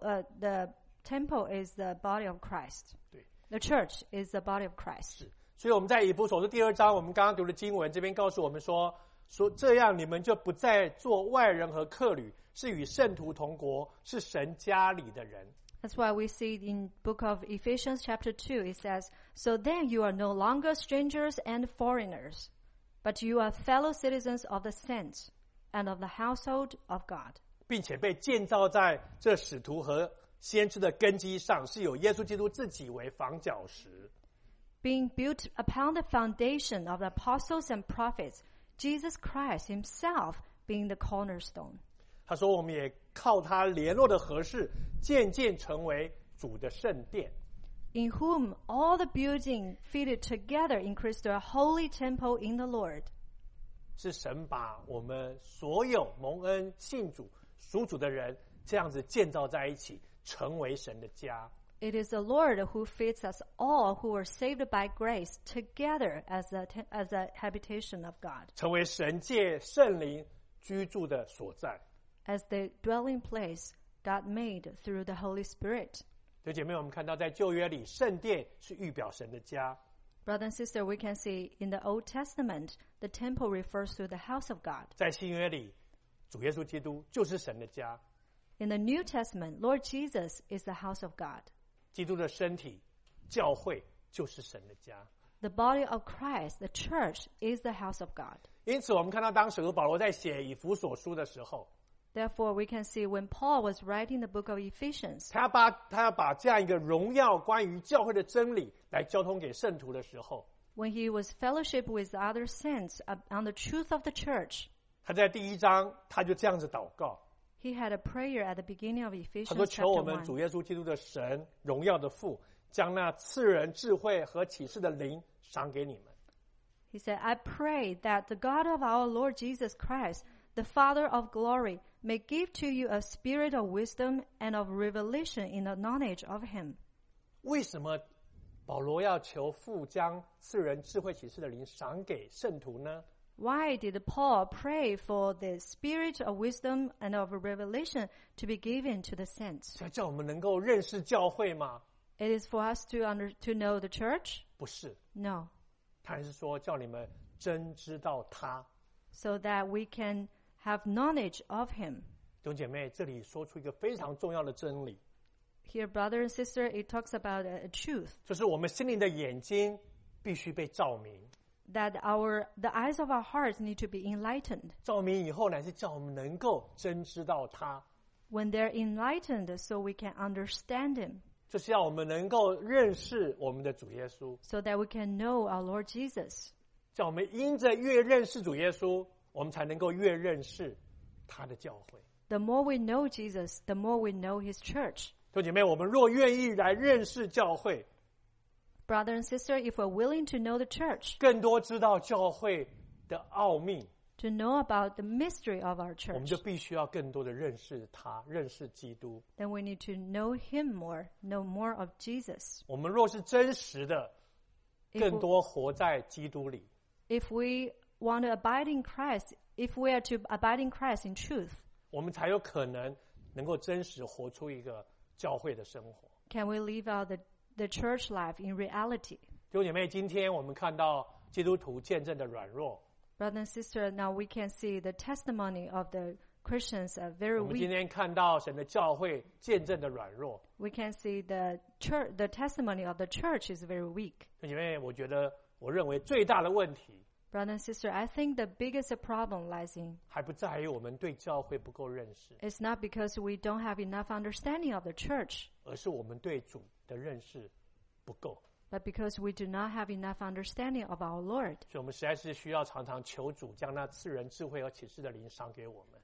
is the body of Christ. The church is the body of Christ. 所以我们在以弗所书2章，我们刚刚读的经文这边告诉我们说这样你们就不再做外人和客旅，是与圣徒同国，是神家里的人。 That's why we see in book of Ephesians chapter 2, it says, So then you are no longer strangers and foreigners, but you are fellow citizens of the saints and of the household of God. 并且被建造在这使徒和先知的根基上，是有耶稣基督自己为房角石。 Being built upon the foundation of the apostles and prophets, Jesus Christ himself being the cornerstone. 他说我们也靠他联络的合适，渐渐成为主的圣殿。 In whom all the building fitted together increased to a holy temple in the Lord. 是神把我们所有蒙恩信主属主的人这样子建造在一起，成为神的家。 It is the Lord who fits us all who are saved by grace together as a habitation of God. 成为神借圣灵居住的所在。 As the dwelling place God made through the Holy Spirit. 弟兄姐妹，我们看到在旧约里，圣殿是预表神的家。 Brother and sister, we can see in the Old Testament, the temple refers to the house of God. 在新约里，主耶稣基督就是神的家。 In the New Testament, Lord Jesus is the house of God. 基督的身体，教会就是神的家。 The body of Christ, the church, is the house of God. 因此，我们看到当使徒保罗在写以弗所书的时候， Therefore, we can see when Paul was writing the book of Ephesians, 他要把这样一个荣耀关于教会的真理来交通给圣徒的时候， when he was fellowship with other saints on the truth of the church, 他在第1章他就这样子祷告。 he had a prayer at the beginning of Ephesians 他说：“求我们 chapter 1. 主耶稣基督的神，荣耀的父，将那赐人智慧和启示的灵赏给你们。” He said, I pray that the God of our Lord Jesus Christ, the Father of glory, may give to you a spirit of wisdom and of revelation in the knowledge of him. 为什么保罗要求父将赐人智慧启示的灵赏给圣徒呢？ Why did Paul pray for the spirit of wisdom and of revelation to be given to the saints? 是要叫我们能够认识教会吗？ It is for us to know the church? 不是， No. 他还是说叫你们真知道他。 So that we can have knowledge of him. 弟兄姐妹，这里说出一个非常重要的真理。 Here, brother and sister, it talks about a truth. 就是我们心灵的眼睛必须被照明。 That the eyes of our hearts need to be enlightened. 照明以后乃是叫我们能够真知道他。 When they're enlightened, so we can understand him. 就是要我们能够认识我们的主耶稣。 So that we can know our Lord Jesus. 叫我们因着越认识主耶稣，我们才能够越认识他的教会。 The more we know Jesus, the more we know his church. 弟兄姐妹，我们若愿意来认识教会， Brother and sister, if we're willing to know the church, 更多知道教会的奥秘， to know about the mystery of our 我们 church, 就必须要更多的认识他，认识基督。 then we need to know him more, know more of Jesus. 我们若是真实的，更多活在基督里。 If we want to abide in Christ, if we are to abide in Christ in truth, 我们才有可能能够真实活出一个教会的生活。 can we live out the church life in reality? 弟兄姐妹，今天我们看到基督徒见证的软弱。 Brother and sister, now we can see the testimony of the Christians are very 我们今 weak. 天看到神的教会见证的软弱。 We can see the church, the testimony of the church is very weak. 弟兄姐妹，我认为最大的问题 Brother and sister, I think the biggest problem lies in, 还不在于我们对教会不够认识， it's not because we don't have enough understanding of the church, 而是我们对主的认识不够。 but because we do not have enough understanding of our Lord. 所以我们实在是需要常常求主将那赐人智慧和启示的灵赏给我们。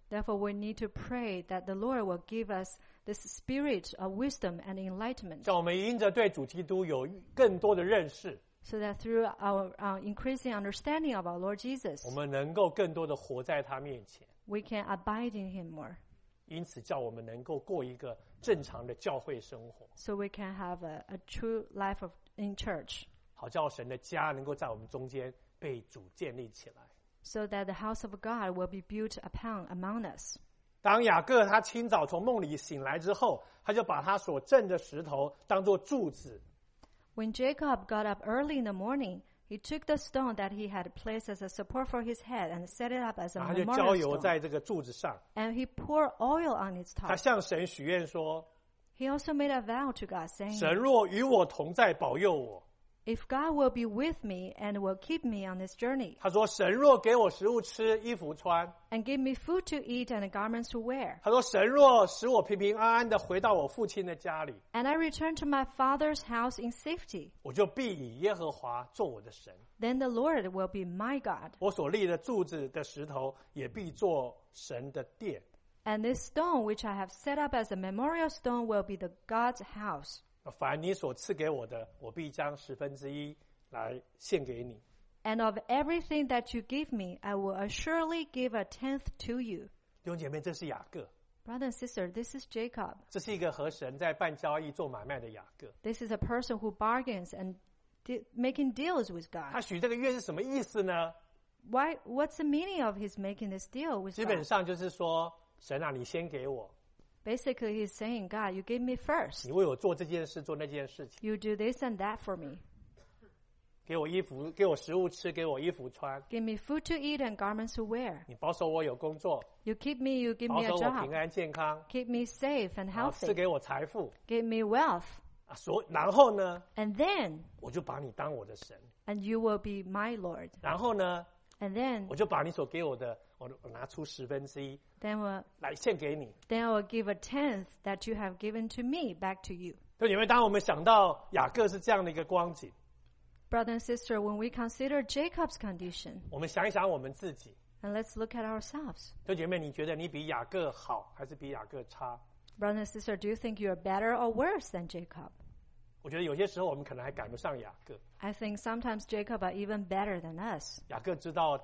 Therefore, we need to pray that the Lord will give us this spirit of wisdom and enlightenment. 叫我们因着对主基督有更多的认识， So that through our increasing understanding of our Lord Jesus, 我们能够更多的活在他面前。 we can abide in Him more. 因此，叫我们能够过一个正常的教会生活。 So we can have a true life in church. 好叫神的家能够在我们中间被主建立起来。 So that the house of God will be built upon among us. 当雅各他清早从梦里醒来之后，他就把他所镇的石头当作柱子。 When Jacob got up early in the morning, he took the stone that he had placed as a support for his head and set it up as a 他就浇 memorial 油 stone. 在这个柱子上。 And he poured oil on its 他 top. 向神许愿说 He also made a vow to God, ：“ 神 saying, 若与我同在，保佑我。” If God will be with me and will keep me on this journey, 他说：“神若给我食物吃，衣服穿。” and give me food to eat and garments to wear, 他说：“神若使我平平安安的回到我父亲的家里， and I return to my father's house in safety, 我就必以耶和华做我的神。 then the Lord will be my God, 我所立的柱子的石头也必做神的殿。” and this stone which I have set up as a memorial stone will be the God's house. 凡你所赐给我的，我必将1/10来献给你。 And of everything that you give me, I will assuredly give a tenth to you. 弟兄姐妹，这是雅各， Brother and sister, this is Jacob. 这是一个和神在办交易、做买卖的雅各。 This is a person who bargains and making deals with 他 God. 许这个约是什么意思呢？ What's the meaning of his making this deal with 基本 God? 上就是说，神啊，你先给我， Basically, he's saying, God, you give me first. 你为我做这件事，做那件事情， You do this and that for me. 给我衣服，给我食物吃，给我衣服穿， Give me food to eat and garments to wear. 你保守我有工作， You keep me, you give 保 me a 守我 job. 平安健康， Keep me safe and 然后赐 healthy. 给我财富 Give me wealth. 啊，然后呢， And then, 我就把你当我的神， and you will be my Lord. 然后呢， And then, 我就把你所给我的，我拿出1/10 then, 来献给你。 then I will give a tenth that you have given to me back to you. 所以，因为当我们想到雅各是这样的一个光景， Brother and sister, when we consider Jacob's condition, 我们想一想我们自己， and let's look at ourselves. 弟兄姐妹，你觉得你比雅各好，还是比雅各差？ Brother and sister, do you think you're better or worse than Jacob? 我觉得有些时候我们可能还赶不上雅各。 I think sometimes Jacob are even better than us. 雅各知道，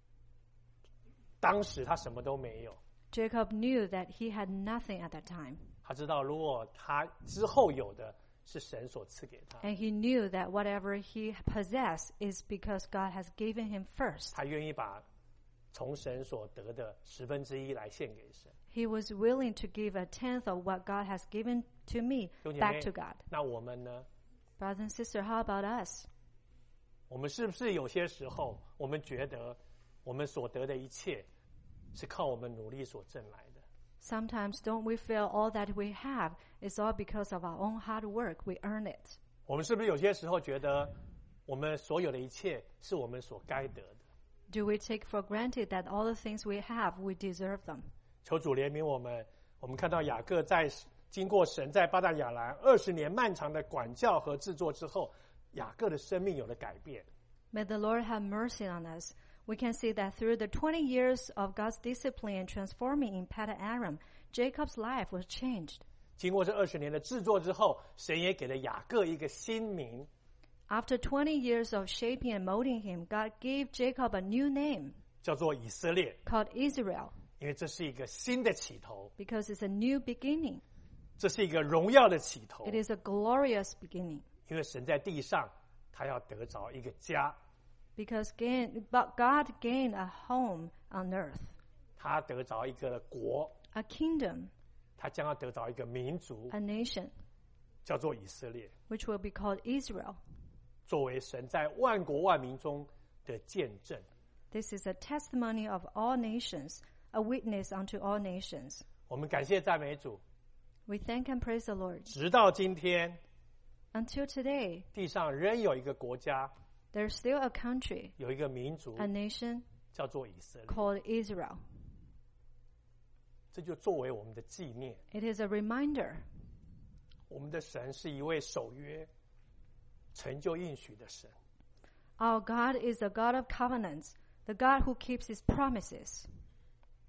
当时他什么都没有， Jacob knew that he had nothing at that time. 他知道如果他之后有的是神所赐给他， And he knew that whatever he possessed is because God has given him first. 他愿意把从神所得的1/10来献给神。 He was willing to give a tenth of what God has given to me 弟兄姐 back 妹 to God. 那我们呢？ Brother and sister, how about us? 我们是不是有些时候，我们觉得我们所得的一切是靠我们努力所挣来的？ Sometimes don't we feel all that we have is all because of our own hard work? We earn it. 我们是不是有些时候觉得我们所有的一切是我们所该得的？ Do we take for granted that all the things we have, we deserve them? 求主怜悯我们。我们看到雅各在经过神在巴旦亚兰20年漫长的管教和制作之后，雅各的生命有了改变。 May the Lord have mercy on us. We can see that through the 20 years of God's discipline and transforming in Padan Aram, Jacob's life was changed. 经过这20年的制作之后，神也给了雅各一个新名， After 20 years of shaping and molding him, God gave Jacob a new name 叫做以色列， called Israel 因为这是一个新的起头， because it's a new beginning. 这是一个荣耀的起头。 It is a glorious beginning 因为神在地上，他要得着一个家， because God gained a home on earth, 他得着一个国， a kingdom, 他将要得着一个民族， a nation, 叫做以色列， which will be called Israel. 作为神在万国万民中的见证。 This is a testimony of all nations, a witness unto all nations. 我们感谢赞美主， We thank and praise the Lord. 直到今天， Until today, 地上仍有一个国家， there's still a country, 有一个民族 a nation 叫做以色列。 called Israel. 这就作为我们的纪念。 It is a reminder. 我们的神是一位守约、成就应许的神。 Our God is a God of covenants, the God who keeps his promises.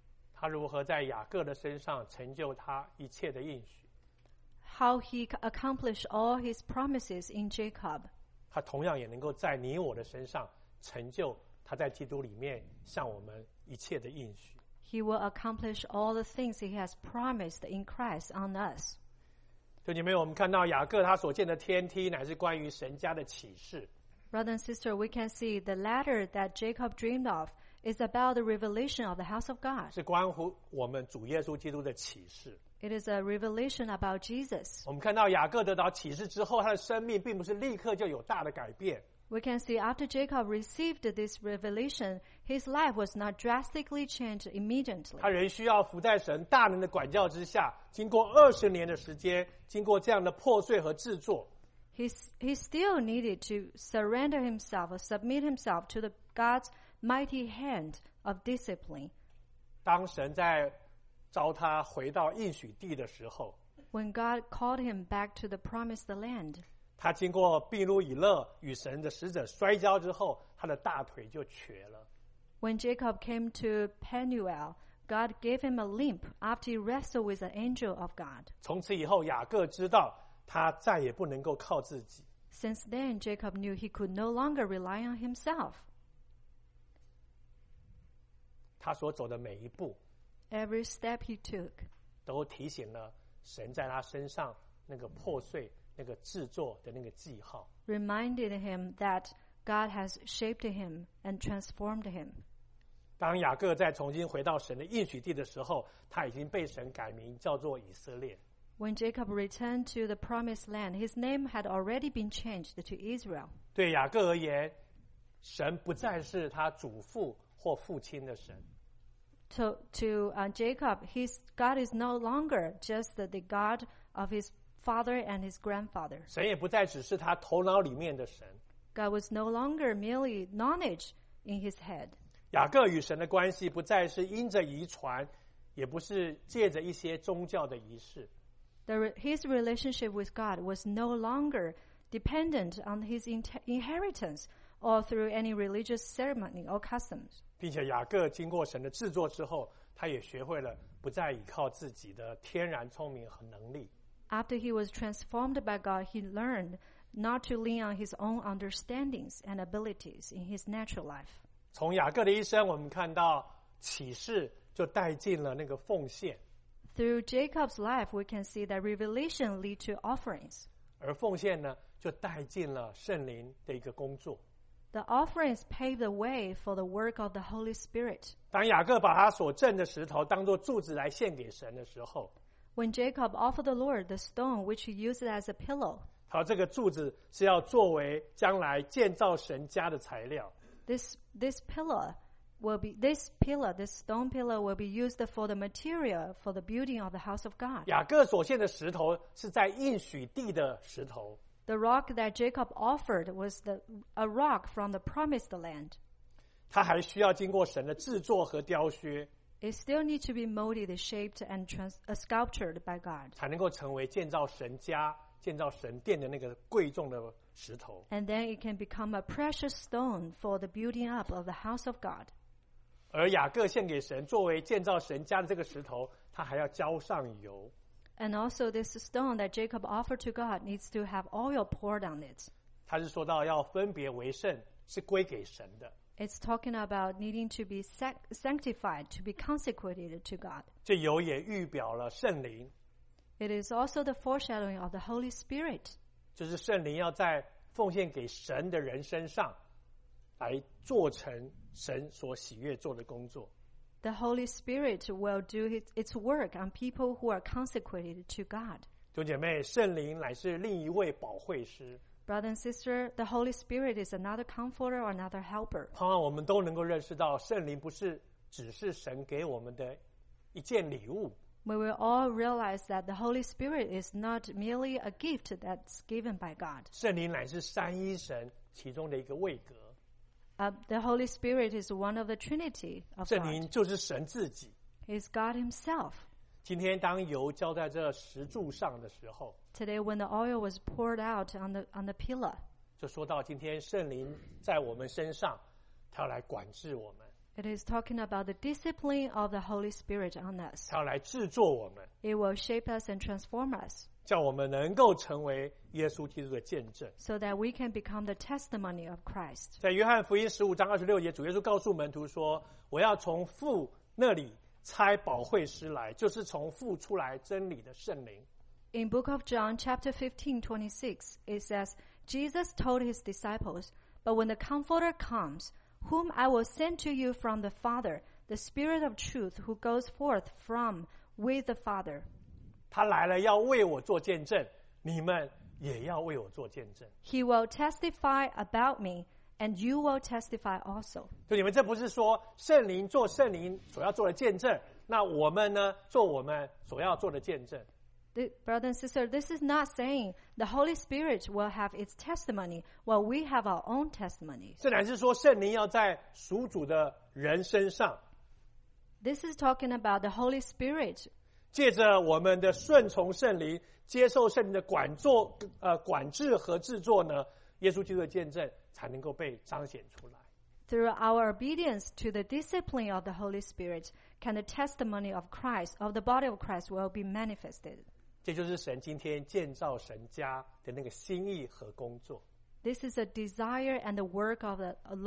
他如何在雅各的身上成就他一切的应许。 How he accomplished all his promises in Jacob. 他同样也能够在你我的身上成就他在基督里面向我们一切的应许。 He will accomplish all the things he has promised in Christ on us. 弟兄姐妹，我们看到雅各他所见的天梯乃是关于神家的启示。 Brother and sister, we can see the ladder that Jacob dreamed of is about the revelation of the house of God. 是关乎我们主耶稣基督的启示。 It is a revelation about Jesus. 我们看到雅各得到启示之后，他的生命并不是立刻就有大的改变。 We can see after Jacob received this revelation, his life was not drastically changed immediately. 他仍需要服在神大能的管教之下，经过20年的时间，经过这样的破碎和制作。 He still needed to surrender himself or submit himself to the God's mighty hand of discipline. 当神在召他回到应许地的时候， When God called him back to the promised land, 他经过毗努以勒与神的使者摔跤之后，他的大腿就瘸了。 When Jacob came to Penuel, God gave him a limp after he wrestled with an angel of God. 从此以后，雅各知道他再也不能够靠自己。 Since then, Jacob knew he could no longer rely on himself. 他所走的每一步 Every step he took 都提醒了神在他身上那个破碎、那个制作的那个记号。 reminded him that God has shaped him and transformed him. 当雅各再重新回到神的应许地的时候，他已经被神改名叫做以色列。 When Jacob returned to the promised land, his name had already been changed to Israel. 对雅各而言，神不再是他祖父或父亲的神。 To Jacob, God is no longer just the God of his father and his grandfather. 神也不再只是他头脑里面的神。 God was no longer merely knowledge in his head. 雅各与神的关系不再是因着遗传，也不是借着一些宗教的仪式。 His relationship with God was no longer dependent on his inheritance or through any religious ceremony or customs. 并且雅各经过神的制作之后，他也学会了不再依靠自己的天然聪明和能力。 After he was transformed by God, he learned not to lean on his own understandings and abilities in his natural life. 从雅各的一生，我们看到启示就带进了那个奉献。 Through Jacob's life, we can see that revelation lead to offerings. 而奉献呢，就带进了圣灵的一个工作。 The offerings paved the way for the work of the Holy Spirit. 当雅各把他所挣的石头当作柱子来献给神的时候， When Jacob offered the Lord the stone which he used as a pillow, 好，这个柱子是要作为将来建造神家的材料。 This stone pillar will be used for the material for the building of the house of God. 雅各所献的石头是在应许地的石头。 The rock that Jacob offered was a rock from the promised land. 它还需要经过神的制作和雕削。 It still needs to be molded, shaped, and sculptured by God. 才能够成为建造神家、建造神殿的那个贵重的石头。 And then it can become a precious stone for the building up of the house of God. 而雅各献给神作为建造神家的这个石头，他还要浇上油。 And also this stone that Jacob offered to God needs to have oil poured on it. 他是说到要分别为圣，是归给神的。 It's talking about needing to be sanctified, to be consecrated to God. 这油也预表了圣灵。 It is also the foreshadowing of the Holy Spirit. 就是圣灵要在奉献给神的人身上，来做成神所喜悦做的工作。 The Holy Spirit will do its work on people who are consecrated to God. 弟兄姐妹，圣灵乃是另一位保惠师。 Brother and sister, the Holy Spirit is another comforter or another helper. 盼望我们都能够认识到，圣灵不是只是神给我们的一件礼物。 We will all realize that the Holy Spirit is not merely a gift that's given by God. 圣灵乃是三一神其中的一个位格。 The Holy Spirit is one of the Trinity of 圣灵 God. 就是神自己。 He's God himself. 今天当油浇在这石柱上的时候， Today when the oil was poured out on the pillar, 就说到今天圣灵在我们身上，他要来管制我们。 It is talking about the discipline of the Holy Spirit on us. 它要来制作我们， It will shape us and transform us 叫我们能够成为耶稣基督的见证。 so that we can become the testimony of Christ. 在约翰福音15章26节，主耶稣告诉门徒说：“我要从父那里差保惠师来，就是从父出来真理的圣灵。” In book of John, chapter 15:26, it says, Jesus told his disciples, "But when the Comforter comes, whom I will send to you from the Father, the Spirit of truth who goes forth from with the Father." 他来了要为我做见证，你们也要为我做见证。 He will testify about me, and you will testify also. 就你们这不是说圣灵做圣灵所要做的见证，那我们呢做我们所要做的见证。 Brother and sister, this is not saying the Holy Spirit will have its testimony while we have our own testimonies. 这乃是说圣灵要在属主的人身上， This is talking about the Holy Spirit. 借着我们的顺从圣灵，接受圣灵的管制和制作呢，耶稣基督的见证才能够被彰显出来。 Through our obedience to the discipline of the Holy Spirit, can the testimony of Christ, of the body of Christ, will be manifested. 这就是神今天建造神家的那个心意和工作。 This is a desire and the work of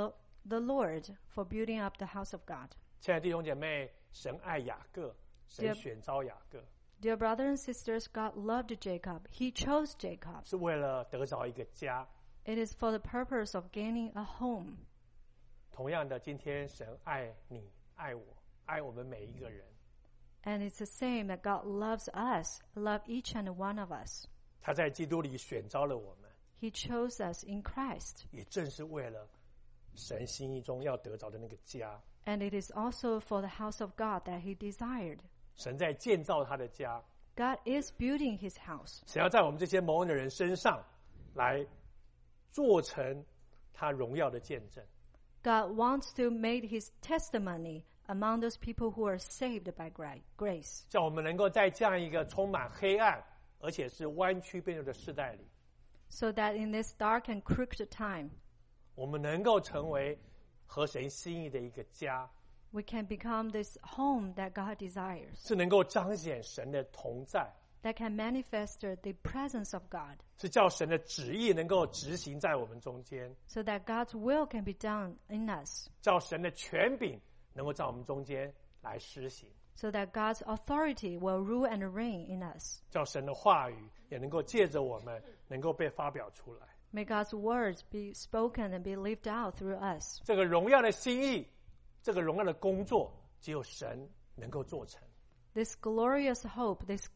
the Lord for building up the house of God. 亲爱的弟兄姐妹，神爱雅各，神选召雅各， Dear brothers and sisters, God loved Jacob. He chose Jacob. 是为了得着一个家。 It is for the purpose of gaining a home. 同样的，今天神爱你，爱我，爱我们每一个人。 And it's the same that God loves us, love each and one of us. 他在基督里选召了我们， He chose us in Christ. 也正是为了神心意中要得着的那个家。 And it is also for the house of God that he desired. 神在建造他的家， God is building his house. 神要在我们这些蒙恩的人身上来做成他荣耀的见证。 God wants to make his testimony among those people who are saved by grace. 叫我们能够在这样一个充满黑暗而且是弯曲悖谬的时代里， So that in this dark and crooked time, 我们能够成为合神心意的一个家， we can become this home that God desires, 是能够彰显神的同在， that can manifest the presence of God, 是叫神的旨意能够执行在我们中间， so that God's will can be done in us, 叫神的权柄能够在我们中间来施行， so that God's authority will rule and reign in us. 叫神的话语也能够借着我们能够被发表出来。 May God's words be spoken and be lived out through us. 这个荣耀的心意，这个荣耀的工作，只有神能够做成。 This glorious hope, this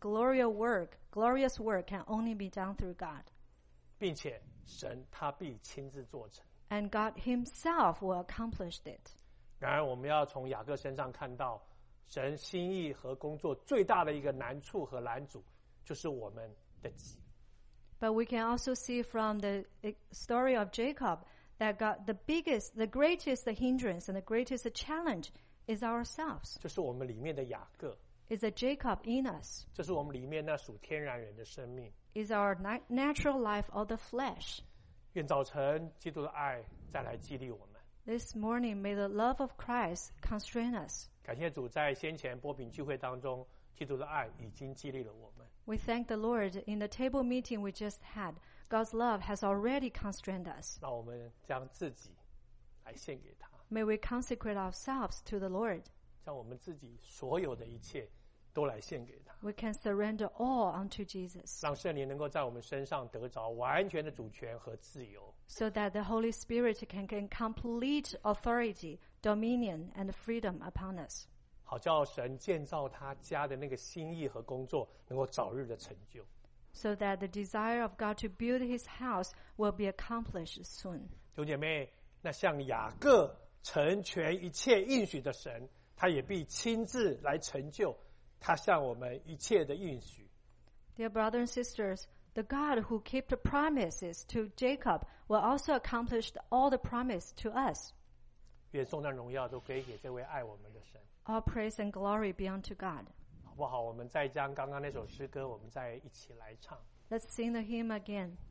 glorious work can only be done through God. 并且神他必亲自做成。 And God himself will accomplish it. 然而我们要从雅各身上看到神心意和工作最大的一个难处和拦阻，就是我们的己。 But we can also see from the story of Jacob that God, the greatest hindrance and the greatest challenge is ourselves. 就是我们里面的雅各， Is a Jacob in us. 这是我们里面那属天然人的生命。 Is our natural life of the flesh. 愿早晨基督的爱再来激励我们。 This morning, may the love of Christ constrain us. 感谢主，在先前波饼聚会当中，基督的爱已经激励了我们。 We thank the Lord in the table meeting we just had. God's love has already constrained us. 让我们将自己来献给他， May we consecrate ourselves to the Lord. 将我们自己所有的一切都来献给他， We can surrender all unto Jesus, 让圣灵能够在我们身上得着完全的主权和自由， so that the Holy Spirit can gain complete authority, dominion, and freedom upon us, 好叫神建造他家的那个心意和工作能够早日的成就。 so that the desire of God to build his house will be accomplished soon. 弟兄姐妹，那像雅各成全一切应许的神，他也必亲自来成就他向我们一切的应许。 Dear brothers and sisters, the God who kept the promises to Jacob will also accomplish all the promise to us. 愿颂赞荣耀都归给这位爱我们的神。 All praise and glory be unto God. 好不好？我们再将刚刚那首诗歌，我们再一起来唱。 Let's sing the hymn again.